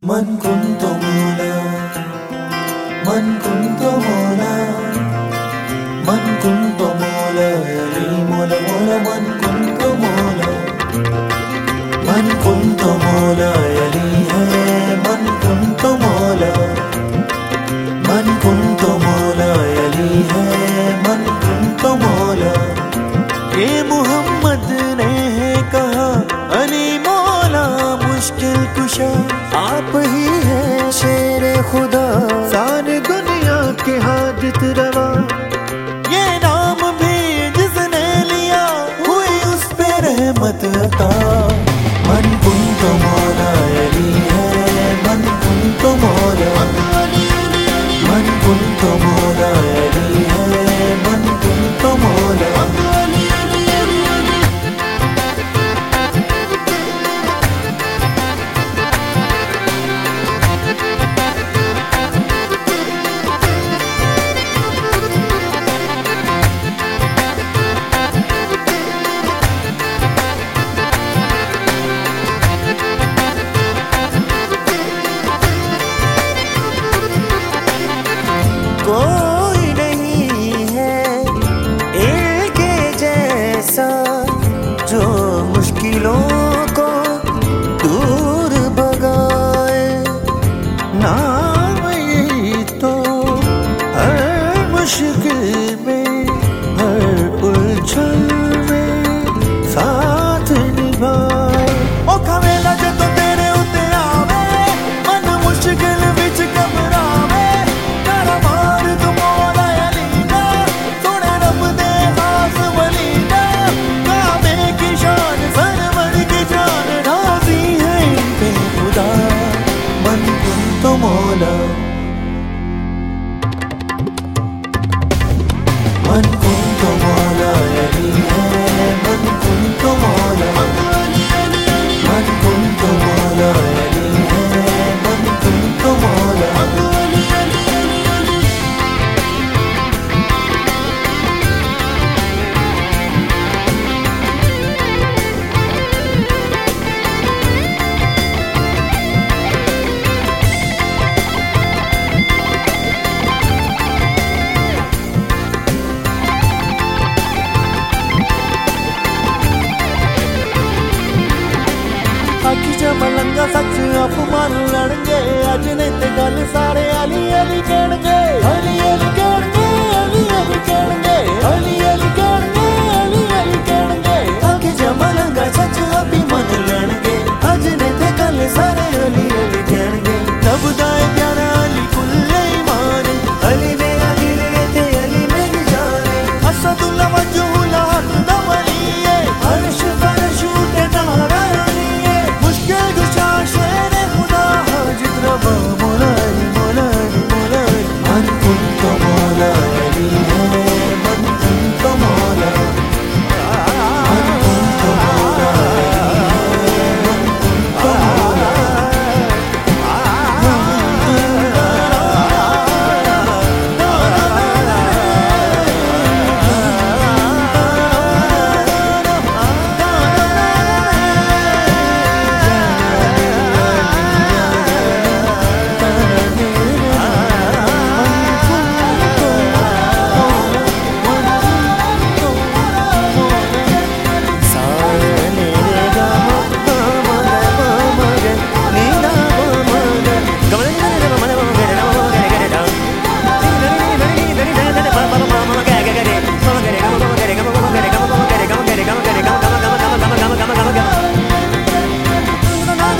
Man kunto mola, man kunto mola, man kunto mola, yali mola mola, man kunto mola, man kunto mola, yali hai, man kunto mola, man kunto mola, yali hai, man kunto mola. ये मोहम्मद ने है कहा अली मौला मुश्किल कुशा आप ही है शेरे खुदा सारी दुनिया के हाजित रवा ये नाम भी जिसने लिया हुई उस पे रहमत अता मन कुंतो मौला अली है मन कुंतो मौला मन कुंतो मौला अली है मन कुंतो मौला कोई नहीं है एक जैसा जो मुश्किलों को दूर भगाए नाम यही तो हर मुश्किल में हर उलझन में साथ निभाए ओ खवेला जो तो तेरे उते आवे मन मुश्किल विच घबरावे मौला मन कुंतो मौला अली है मन कुंतो मौला मन कुंतो मौला अली है मन कुंतो मौला मलंगा सच अपमान लड़गे अज नहीं ते गल सारे अली अली कहणगे अली अली कहणगे अली अली कहणगे अली अली कहणगे अली अली कहणगे आके मलंगा सच अपमान लड़गे अज नहीं ते गल सारे अली अली कहणगे तब दाए प्यारा अली कुल्ले ईमान अली मेरा दिल ते अली मेरी जान असदुल्ला वजहुल्ला हक वली है अर्श फरश ते तारा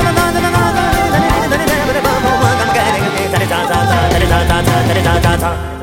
ta ta ta ta ta ta